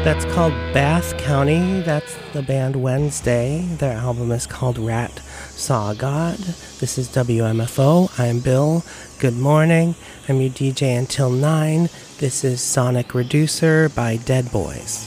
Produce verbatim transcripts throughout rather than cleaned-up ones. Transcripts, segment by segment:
That's called Bath County. That's the band Wednesday. Their album is called Rat Saw God. This is W M F O. I'm Bill. Good morning. I'm your D J until nine. This is Sonic Reducer by Dead Boys.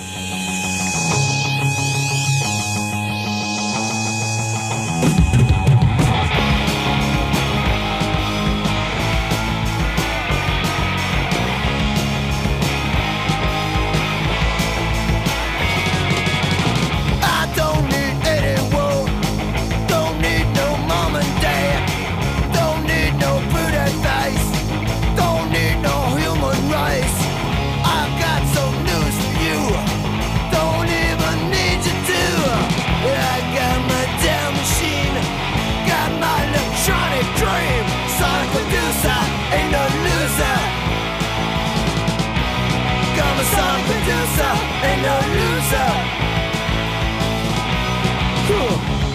Ain't no loser. Cool.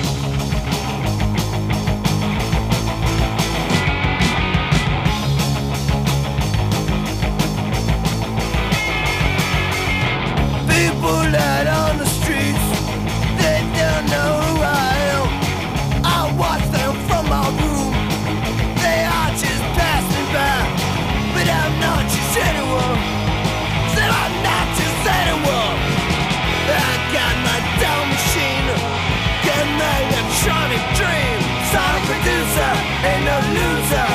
People out on the streets, they don't know who I am. I watch them from my room. They are just passing by, but I'm not just anyone. So I'm not just anyone. I got my down machine, got my electronic dream. Sonic producer, ain't no loser.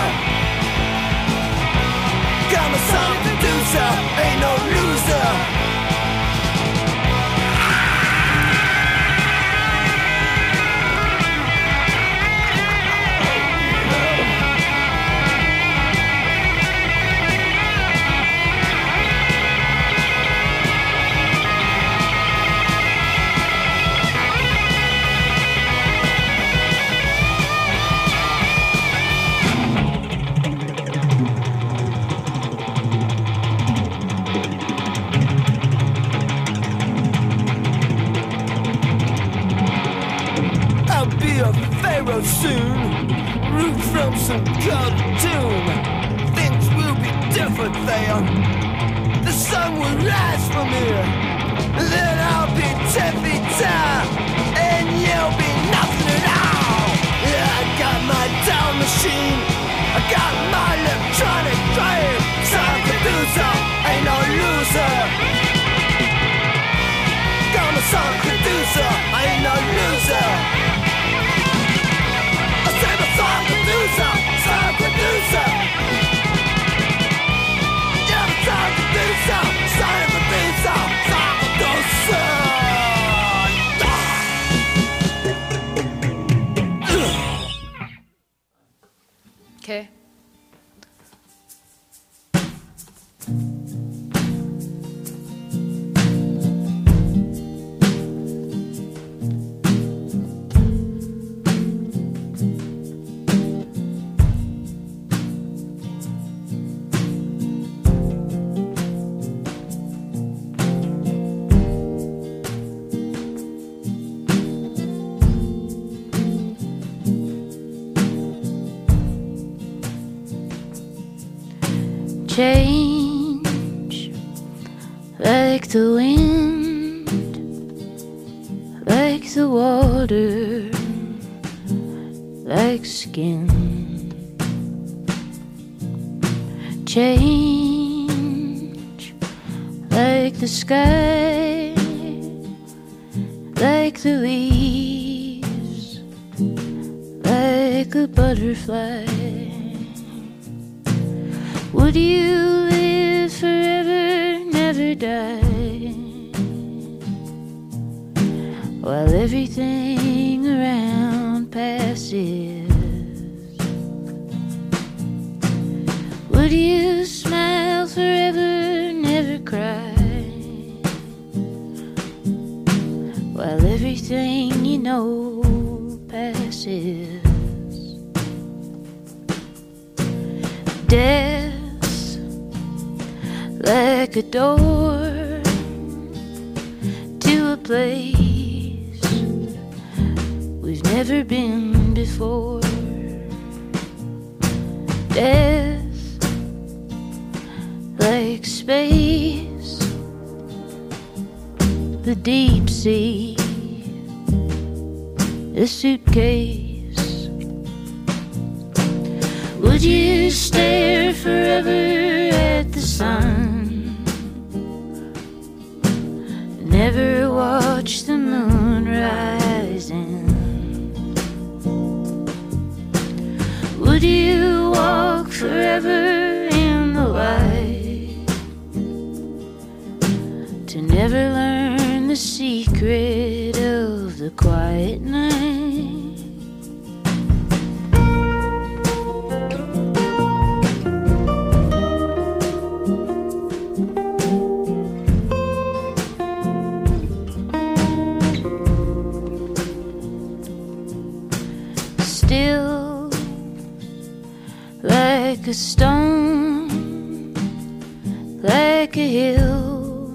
Got my sonic producer, ain't no loser. Soon, root from some cartoon. Things will be different there. The sun will rise from here. Then I'll be ten feet tall, and you'll be nothing at all. Yeah, I got my down machine, I got my electronic drive. Sonic producer, ain't no loser. Got my sonic producer, ain't no loser. Sonic producer, sonic producer. Yeah, the sonic producer, sonic producer, sonic producer. Okay. Change like the wind, like the water, like skin. Change like the sky, like the leaves, like a butterfly. Would you live forever, never die, while everything around passes? Would you smile forever, never cry, while everything you know passes? Death like a door to a place we've never been before. Death like space the deep sea, a suitcase. Would you stare forever at the sun, never watch the moon rising? Would you walk forever in the light, to never learn the secret of the quiet night? Still like a stone, like a hill,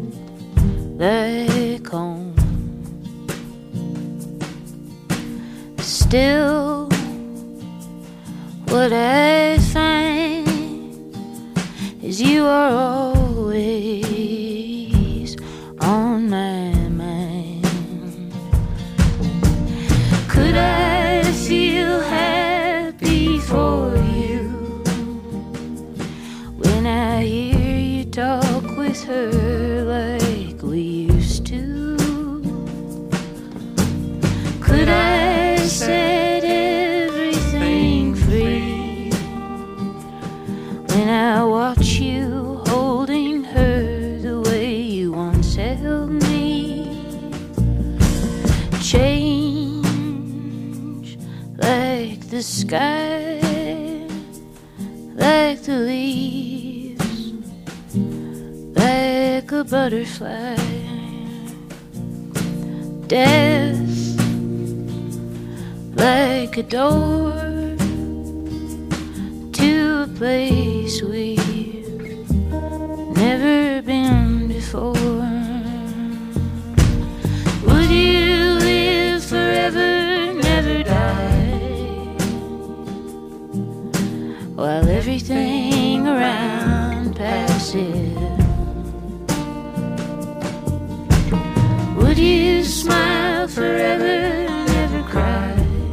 like home. Still, what I find is you are always on my mind. Could I feel happy for you when I hear you talk with her like we used to? Could I set everything free when I watch you holding her the way you once held me? Change like the sky, like the leaves, like a butterfly. Death like a door to a place we've never been before. Would you live forever, never die, while everything around passes? Would you smile forever, never cry?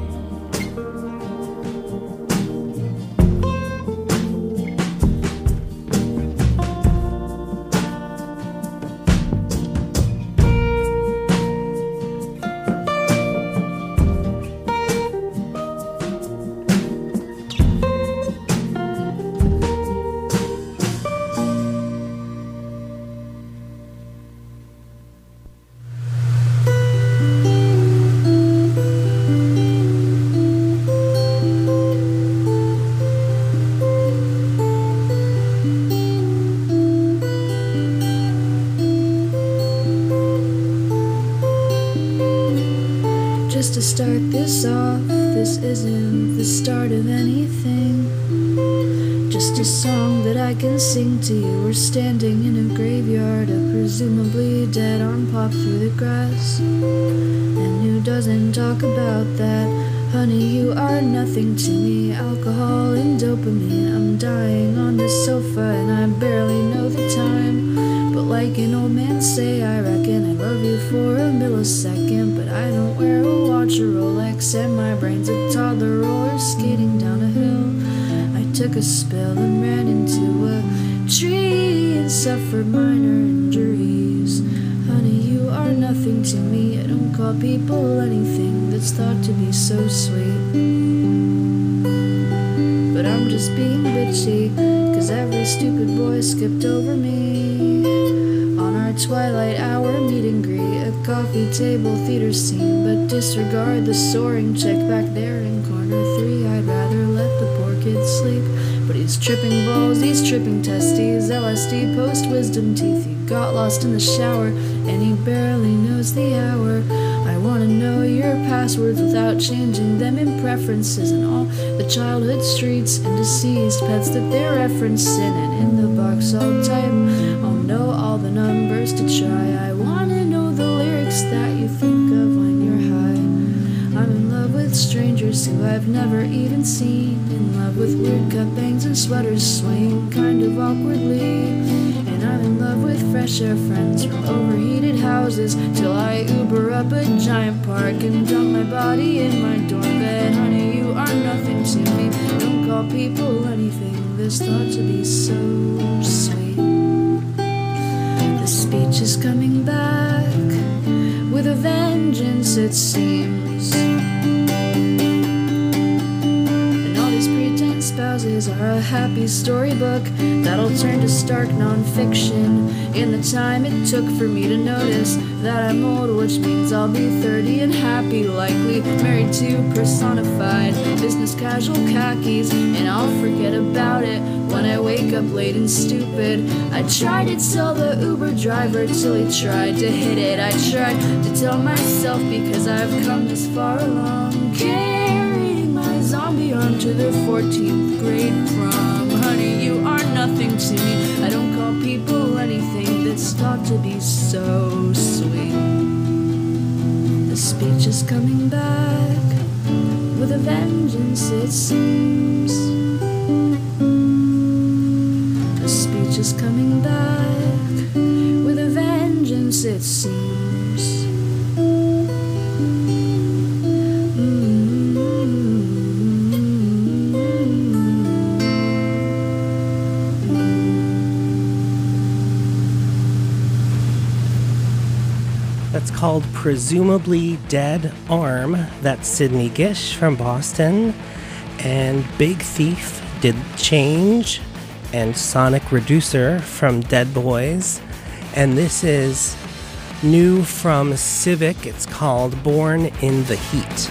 Just to start this off, this isn't the start of anything. Just a song that I can sing to you. We're standing in a graveyard, a presumably dead arm popped through the grass. And who doesn't talk about that? Honey, you are nothing to me. Alcohol and dopamine. I'm dying on the sofa and I barely know the time. But like an old man say, I reckon I love you for a millisecond. But I don't wear a watch or Rolex and my brain's a toddler roller skating down a hill. I took a spill and ran into a tree and suffered minor injuries. Honey, you are nothing to me. I don't call people anything that's thought to be so sweet. But I'm just being bitchy, cause every stupid boy skipped over me on our twilight hour meet and greet, a coffee table theater scene. But disregard the soaring chick back there in corner three. I'd rather let the poor kid sleep. But he's tripping balls, he's tripping testes, L S D post-wisdom teeth. He got lost in the shower and he barely knows the hour. I wanna know your passwords without changing them in preferences, and all the childhood streets and deceased pets that they're referencing. And in the box I'll type, I'll know all the numbers to try. I wanna know the lyrics that you think of when you're high. I'm in love with strangers who I've never even seen. In love with weird cut bangs and sweaters swaying kind of awkwardly. And I'm in love with fresh air friends from overheated houses, till I Uber up a giant park and dump my body in my dorm bed. Honey, you are nothing to me. Don't call people anything. This thought to be so sweet. The speech is coming back with a vengeance, it seems. And all these pretend spouses are a happy storybook that'll turn to stark non-fiction in the time it took for me to notice that I'm old, which means I'll be thirty and happy, likely married to personified business casual khakis, and I'll forget about it when I wake up late and stupid. I tried to tell the Uber driver till he tried to hit it. I tried to tell myself because I've come this far along, carrying my zombie arm to the fourteenth grade prom. Honey, you are nothing to me. I don't call people anything that's thought to be so sweet. The speech is coming back with a vengeance, it seems. The speech is coming back with a vengeance, it seems. That's called Presumably Dead Arm. That's Sydney Gish from Boston. And Big Thief did Change. And Sonic Reducer from Dead Boys. And this is new from Civic. It's called Born in the Heat.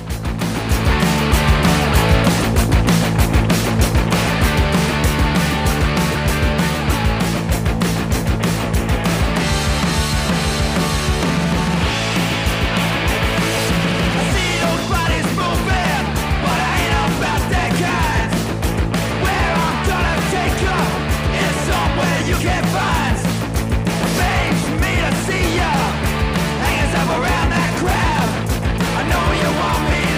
Around that crowd, I know you want me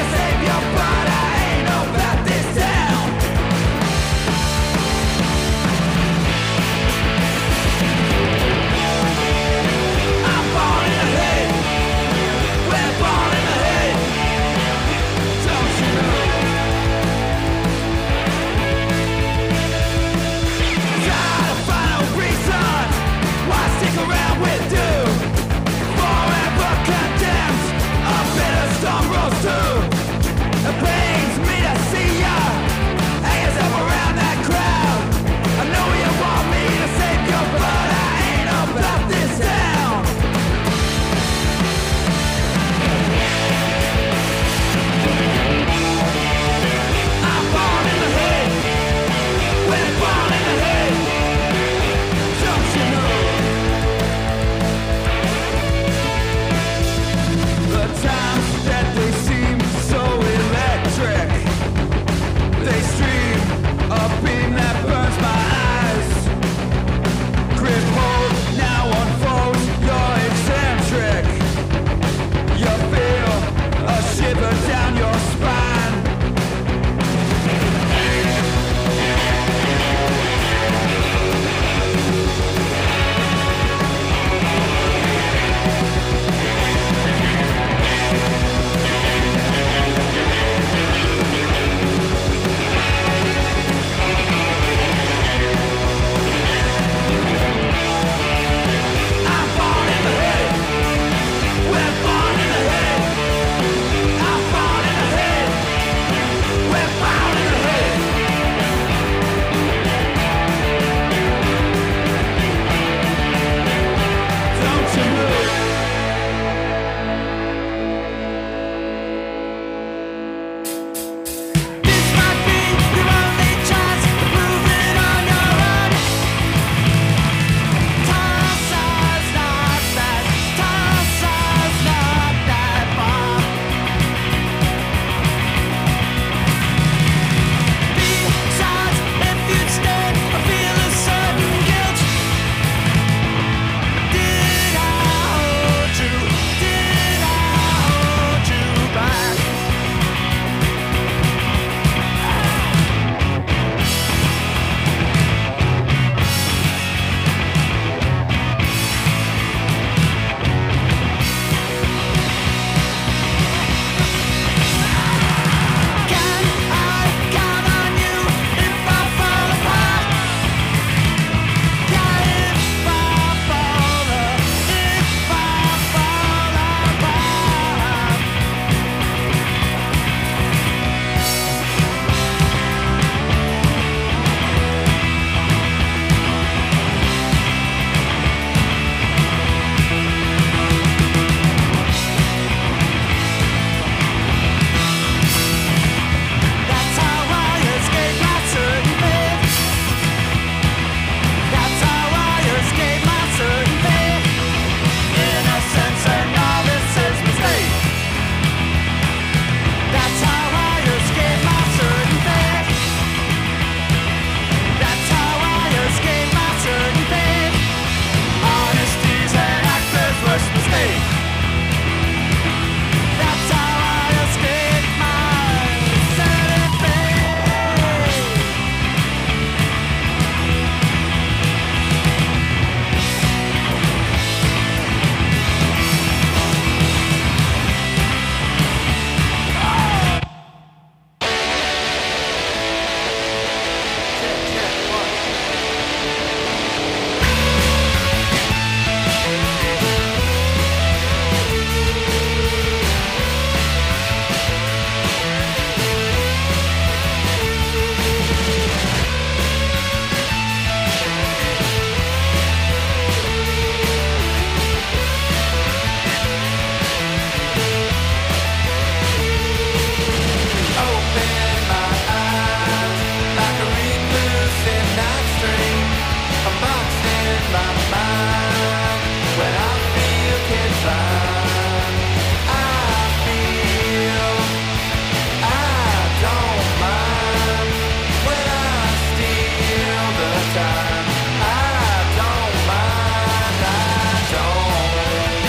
my mind when I feel confined. I feel I don't mind when I steal the time. I don't mind, I don't.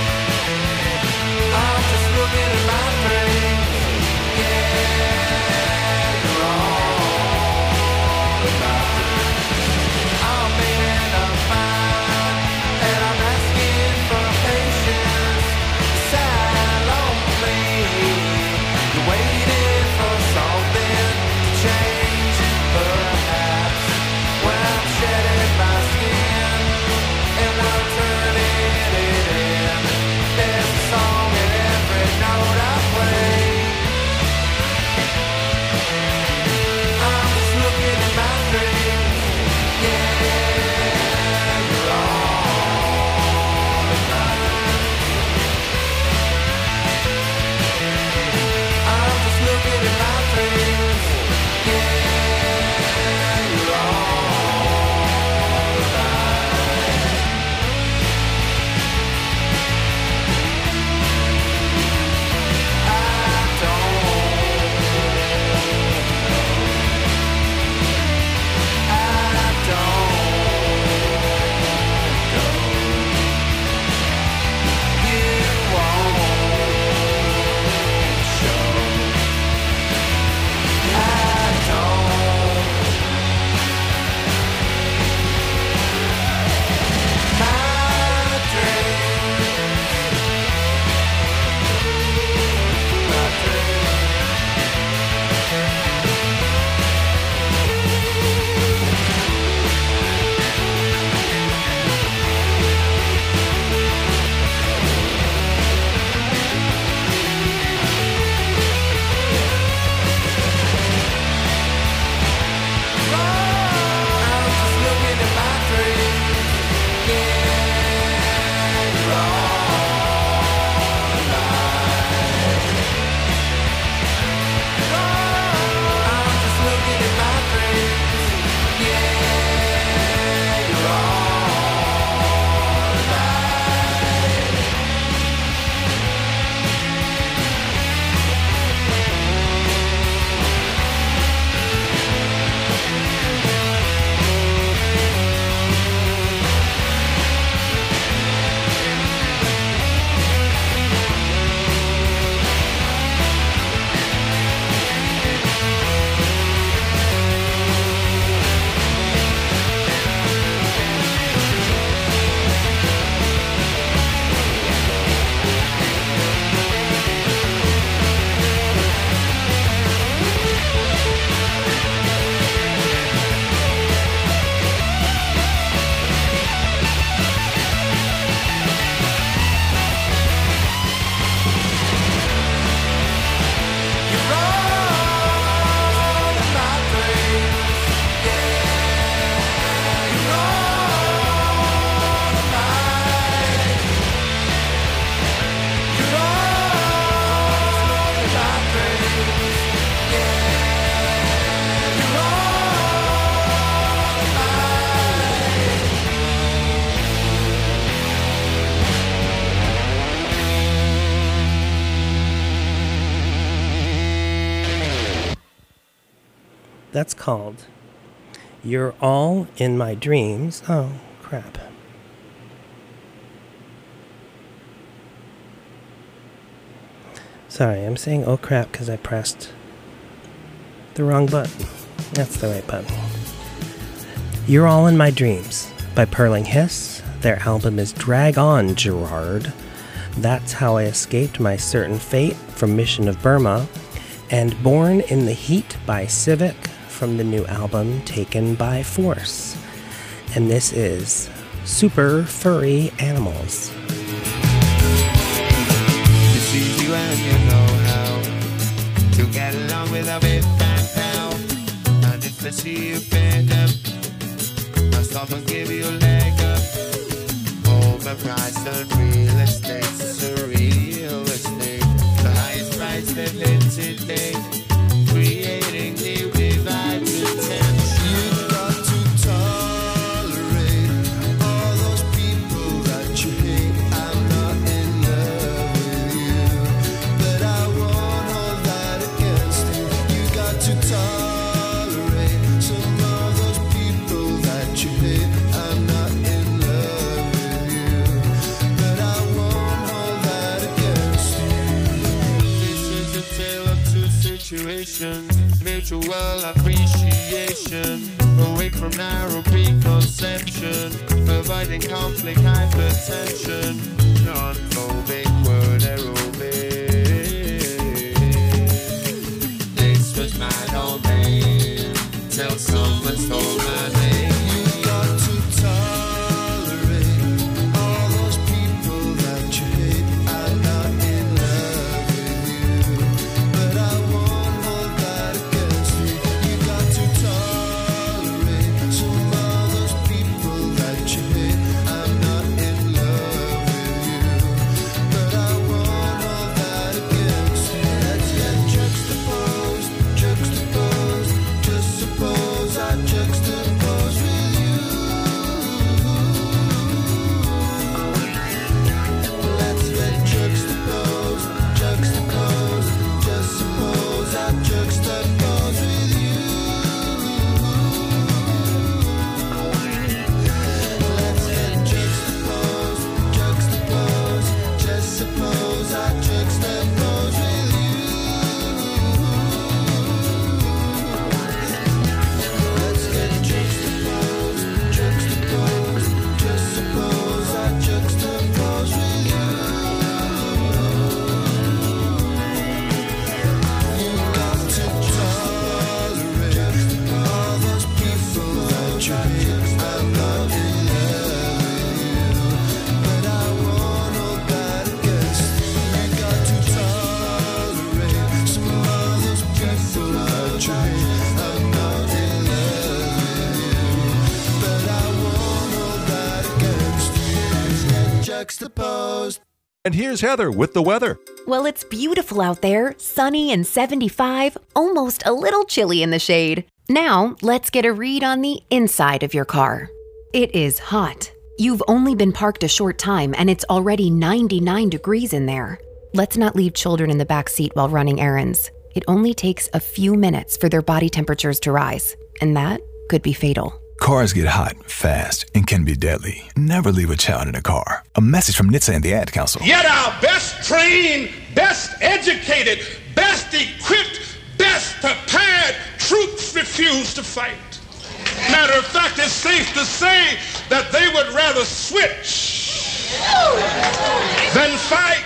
I'm just looking at my dreams. Yeah, you're all about it. I'm making up mine, and I'm asking for patience. Silently, you're waiting for something to change. Perhaps when I'm shedding my skin and I'm turning it in, there's a song in every note I play. I'm just looking at my dreams. Yeah, you're all about it. I'm just looking at my dreams. Yeah, you're all about it. I don't I don't know. You won't show. I don't. My dreams, my dreams. I'm just looking at my dreams. Yeah, you're all alive. I'm just looking at my dreams. Yeah, you're all alive. You're all in my dreams. Yeah, you're all alive. You're all in my dreams. Yeah, you're all alive. That's called You're All in My Dreams. Oh, crap. Sorry, I'm saying oh crap because I pressed the wrong button. That's the right button. You're All in My Dreams by Purling Hiss. Their album is Drag On, Gerard. That's How I Escaped My Certain Fate from Mission of Burma. And Born in the Heat by Civic from the new album Taken by Force. And this is Super Furry Animals. It's easy when you know how to get along without it back now. And if I see you pick up, I'll stop and give you a leg up. Overpriced on real estate, surreal estate. The highest price they've hit today. Creating new divide potential. You've got to tolerate all mutual appreciation, away from narrow preconception, avoiding conflict, hypertension, non-phobic word aerobic. This was my domain, till someone stole my name. You got to tolerate all those people that you hate. I'm not in love with you, but I won't hold that against you. You got to tolerate some of those people that you hate. I'm not in love with you, but I won't hold that against you. Let's get juxtaposed, juxtaposed. Just suppose I juxtapose with you. Let's get juxtaposed, juxtaposed. Just suppose I juxtapose with you. Let's get juxtaposed, juxtaposed. Just suppose I juxtapose with you. Let's get juxtaposed, juxtaposed. Just suppose I juxtapose with you. You got to tolerate all those people that you hate. I'm not in love with you, but I won't hold that against you. You got to tolerate some of those people that you hate. I'm not in love with you, but I won't hold that against you. Juxtaposed. And here's Heather with the weather. Well, it's beautiful out there, sunny and seventy-five, almost a little chilly in the shade. Now, let's get a read on the inside of your car. It is hot. You've only been parked a short time and it's already ninety-nine degrees in there. Let's not leave children in the back seat while running errands. It only takes a few minutes for their body temperatures to rise, and that could be fatal. Cars get hot fast and can be deadly. Never leave a child in a car. A message from N H T S A and the Ad Council. Yet our best trained, best educated, best equipped, best prepared troops refuse to fight. Matter of fact, it's safe to say that they would rather switch than fight.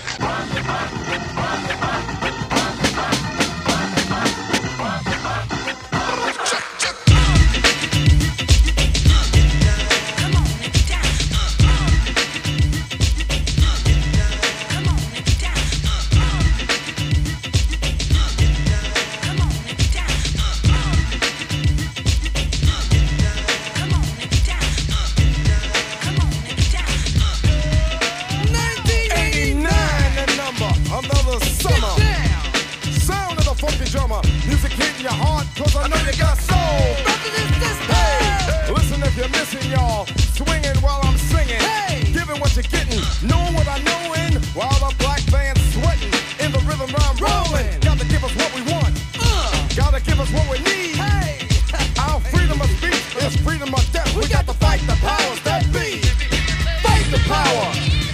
Music hitting your heart, cause I know you got soul. Hey, listen if you're missing, y'all. Swinging while I'm singing. Hey, giving what you're getting. Knowing what I know in. While the black band's sweating. In the rhythm I'm rolling. Gotta give us what we want. Uh, Gotta give us what we need. Hey, our freedom of speech is freedom of death. We got to fight the powers that be. Fight the power.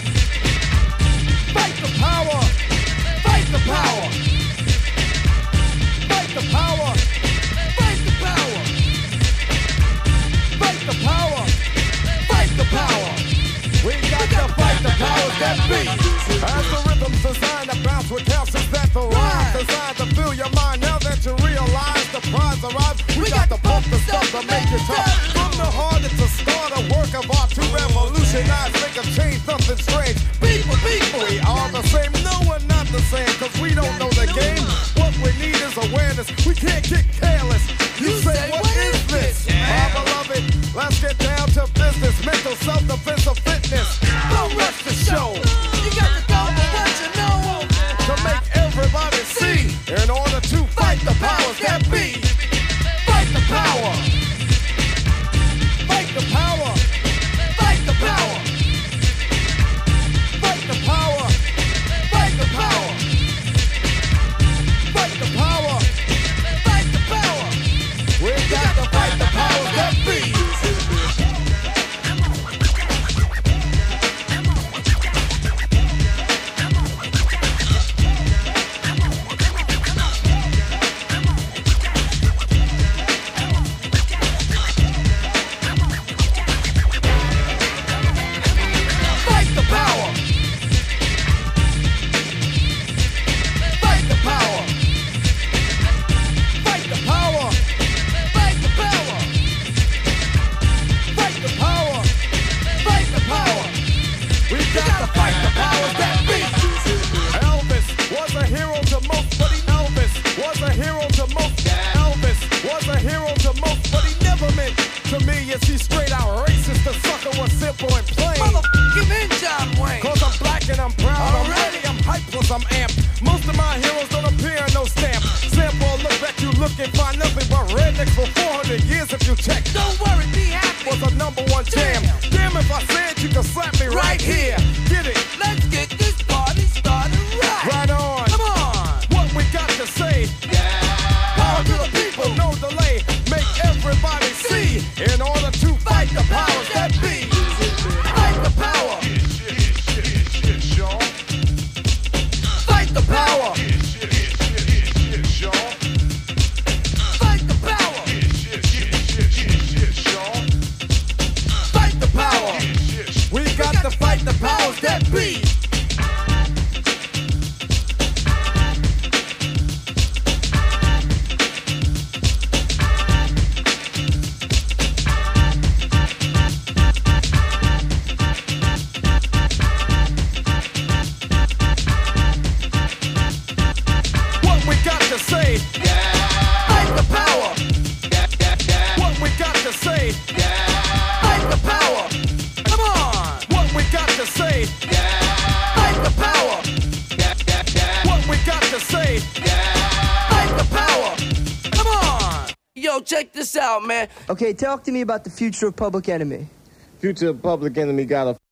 Fight the power. Fight the power. Fight the power! Fight the power! Fight the power! Fight the power! We got to fight the powers that be! As the rhythm's designed to bounce with calcium that the rhyme designed to fill your mind. Now that you realize the prize arrives, we, we got to pump the stuff to make it tough. From the heart, it's a start, a work of art to revolutionize, make a change, something strange. People, people, we are the same. No, we're not the same, cause we don't know the game. What we need is awareness. We can't get careless. You, you say, say, what is this? Yeah. My beloved, let's get down to business. Mental self-defense of fitness. Don't rush the show. You got to go for what you know. To make everybody see. In order to fight the powers that be. Fight the power. Fight the power. Fight the power. Fight the power. Fight the power. Fight the power. Fight the power. We got to fight the powers that be. straight out racist. The sucker was simple and plain. Motherfucking in John Wayne. Cause I'm black and I'm proud. I'm Already. ready, I'm hyped, plus I'm amped. Most of my heroes don't appear in no stamp. Sample look back, you look and find nothing but rednecks for four hundred years if you check. Don't worry, be happy. Was a number one jam. Damn, if I said you could slap me right, Right here. Get it? Let's get this party started right. Right on. Come on. What we got to say? Power to the people, no delay. Make everybody see. In order to fight the powers that be. Fight the power. Fight the power. Fight the power. Fight the power. We got to fight the powers that be. What we got to say? Fight the power. What we got to say? Fight the power. Come on. What we got to say? Fight the power. What we got to say? Fight the power. Come on. Yo, check this out, man. Okay, talk to me about the future of Public Enemy. Future of Public Enemy got a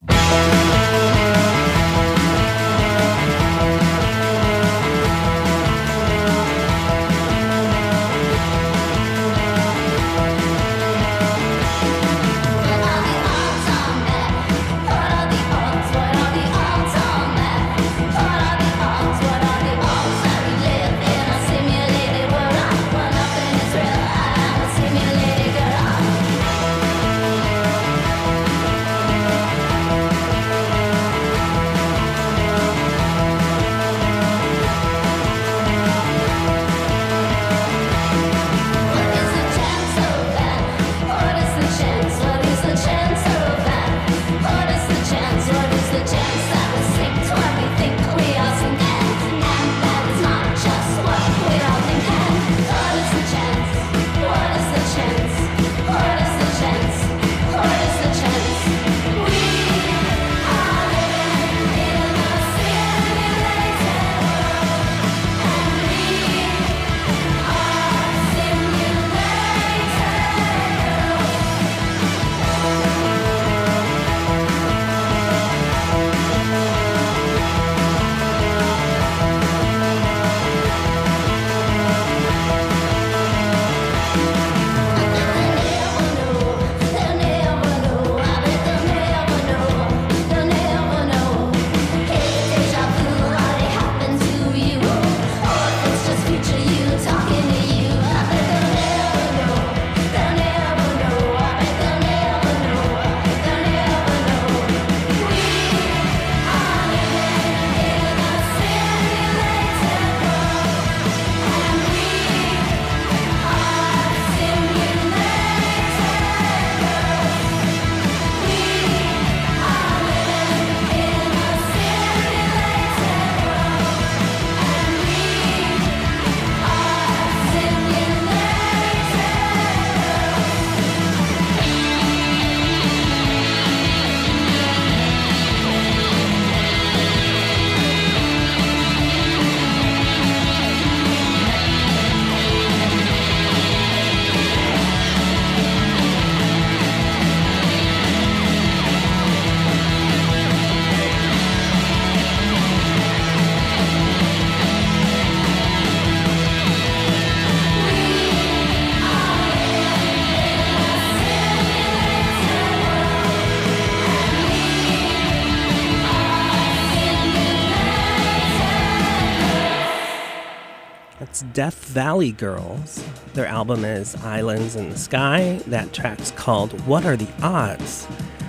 It's Death Valley Girls. Their album is Islands in the Sky. That track's called What Are the Odds?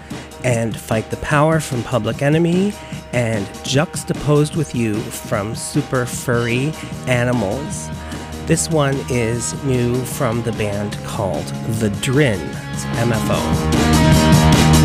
And Fight the Power from Public Enemy, and Juxtaposed with You from Super Furry Animals. This one is new from the band called The Drin. It's M F O.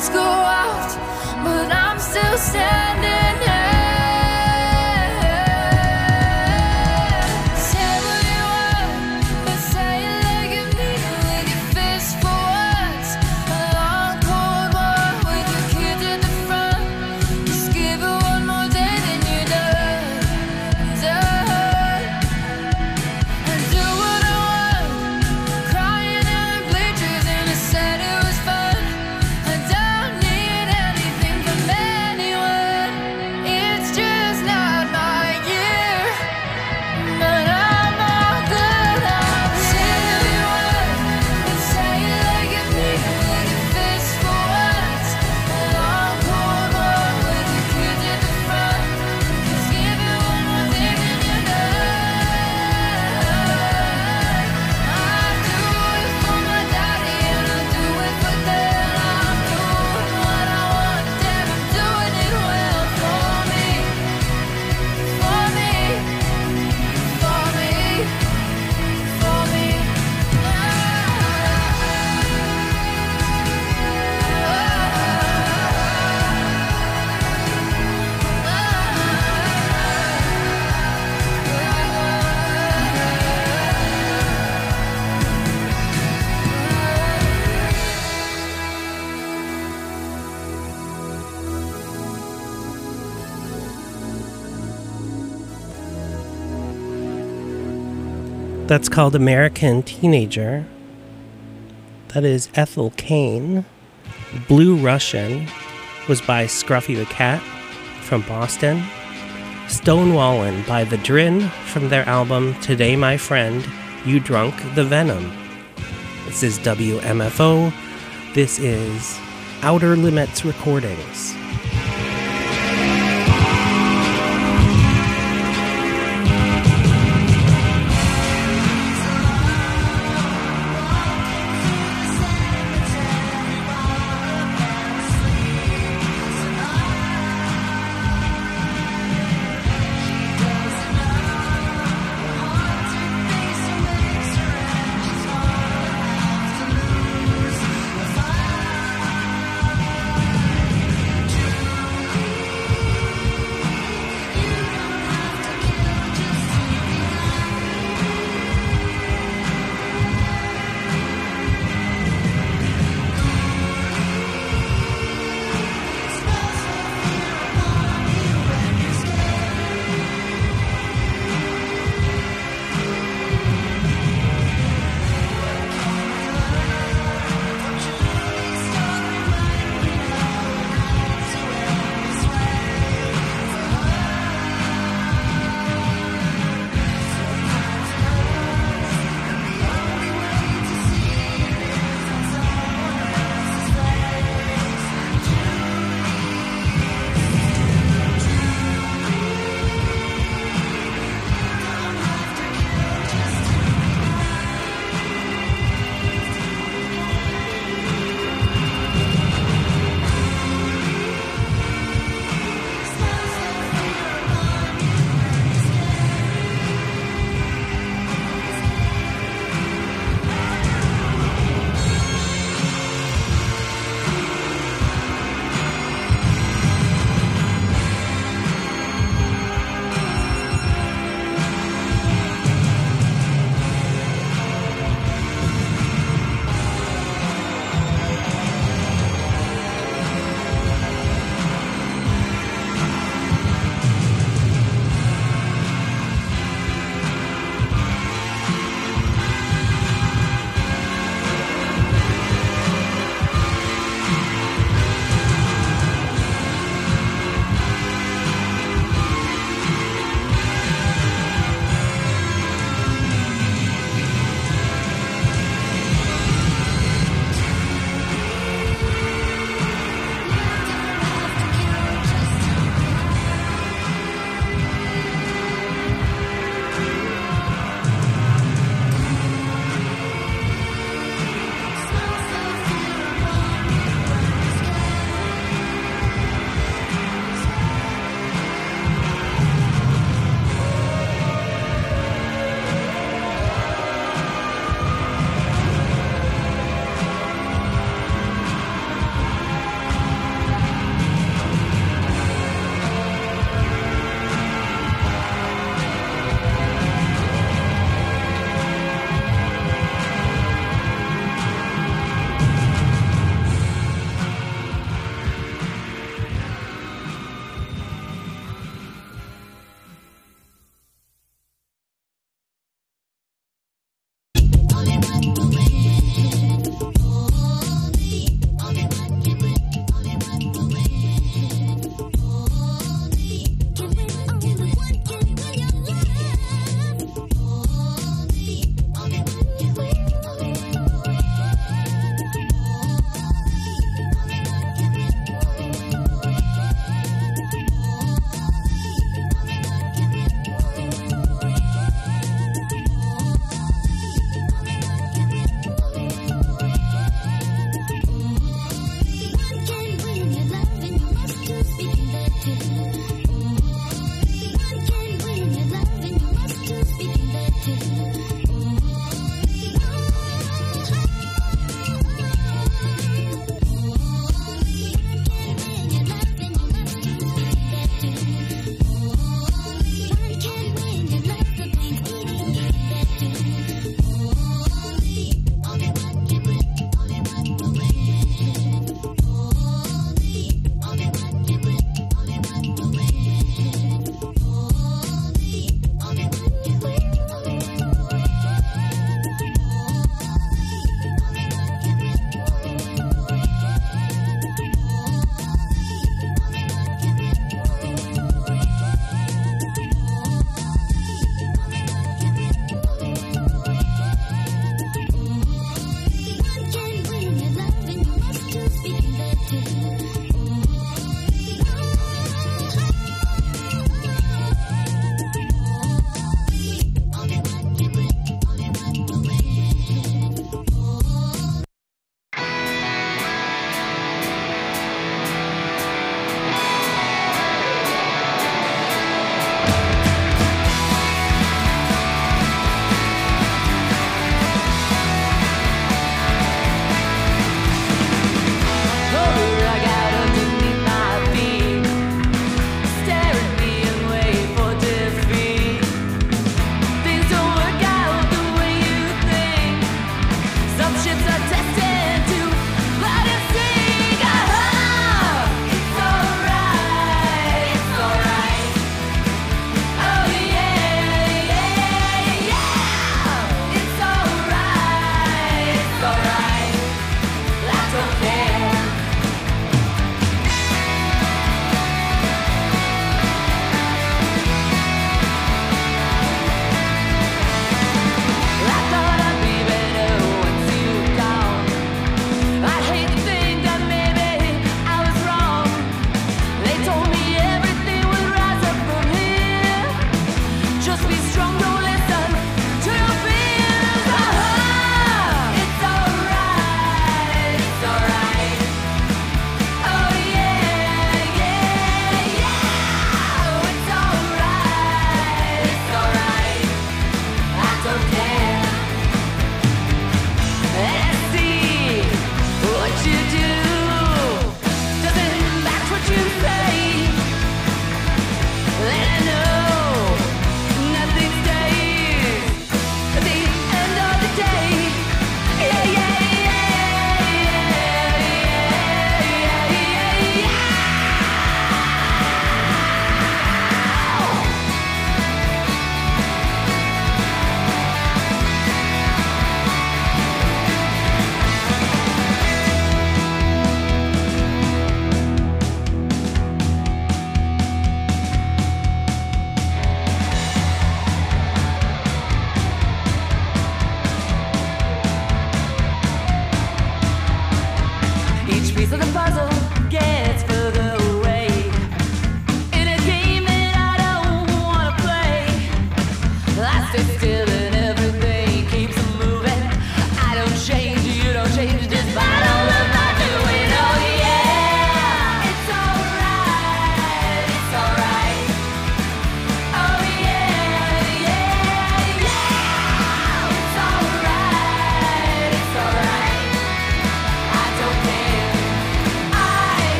lights go out, but I'm still standing here. Say what you want, but say it like you mean it with your fist for once. A long cold war with your kids in the front. Just give it one more day, then you're done, done. And do what I want, crying in the bleachers, and I said it was fun. I don't need anything from anyone. It's just not my year, but I'm all good. I'll say what you want, but say it like you mean it with your fist for once. A long cold war with your kids in the front. Just give it one more day, then you're done. I do it for my daddy, and I do it for them. I'm doing what I want, damn, I'm doing it well for me, for me, for me, for me. That's called American Teenager. That is Ethel Cain. Blue Russian was by Scruffy the Cat from Boston. Stonewallin' by The Drin from their album Today My Friend, You Drunk the Venom. This is W M F O. This is Outer Limits Recordings. Too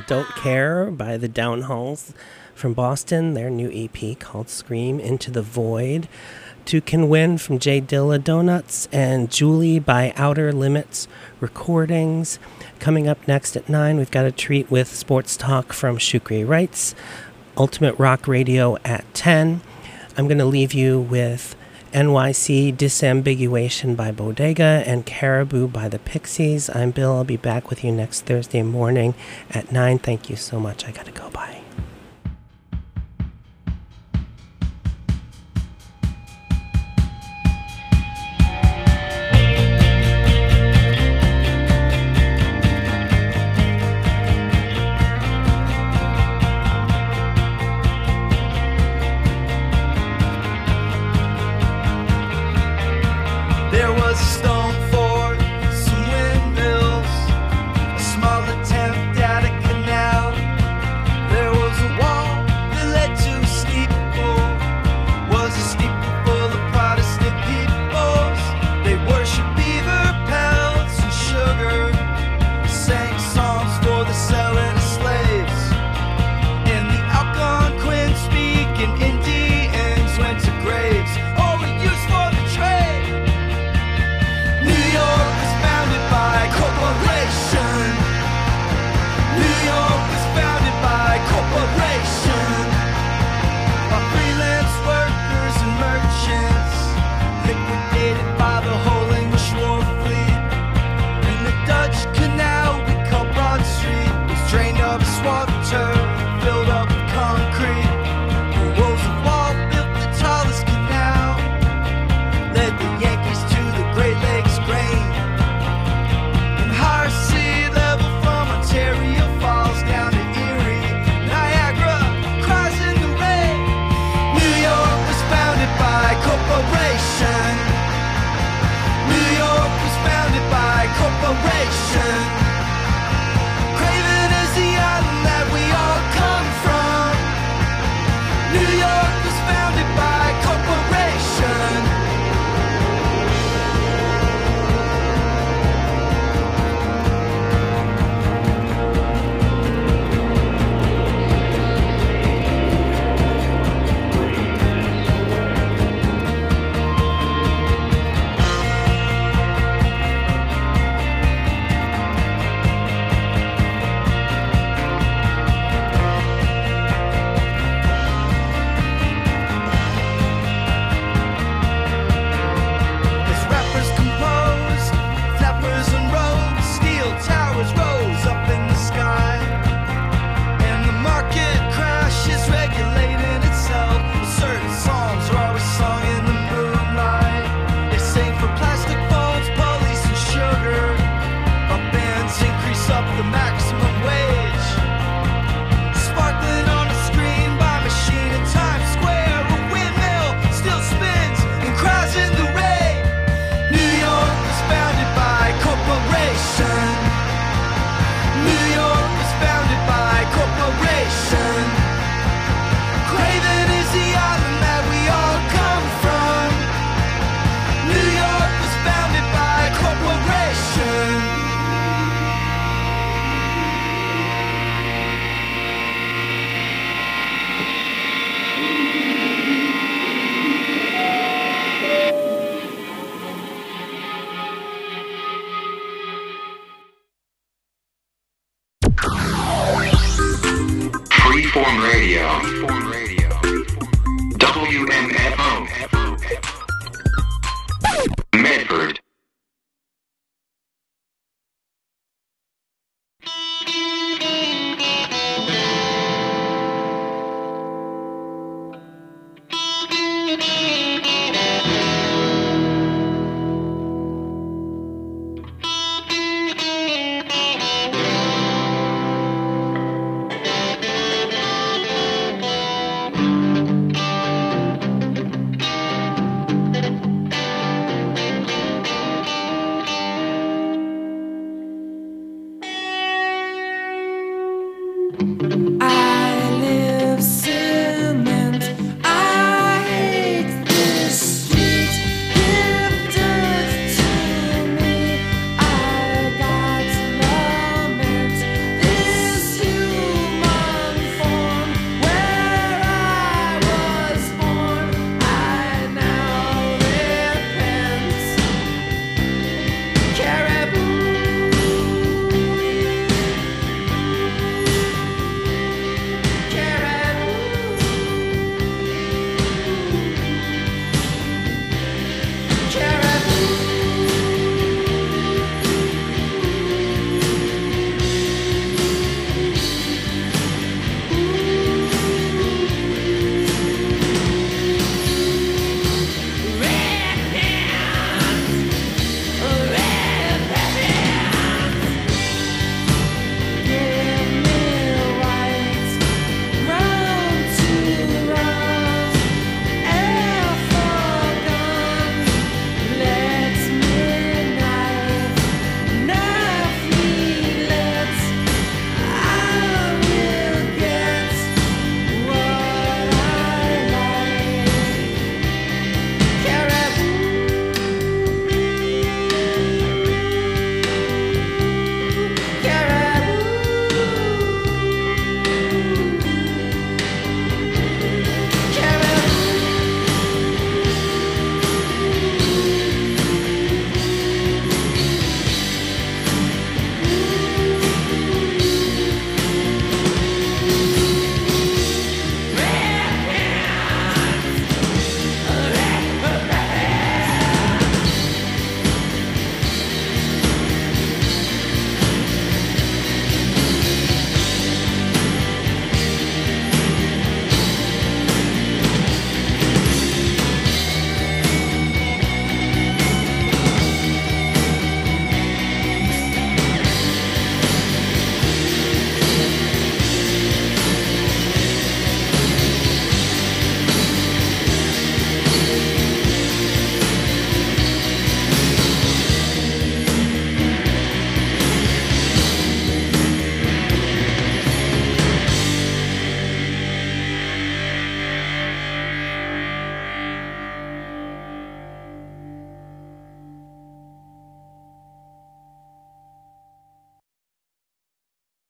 Don't Care by the Downhulls from Boston, their new E P called Scream Into the Void. Two Can Win from J Dilla Donuts, and Julie by Outer Limits Recordings. Coming up next at nine, we've got a treat with sports talk from Shukri Wrights. Ultimate Rock Radio at ten. I'm going to leave you with N Y C Disambiguation by Bodega and Caribou by the Pixies. I'm Bill. I'll be back with you next Thursday morning at nine. Thank you so much. I got to go. Bye.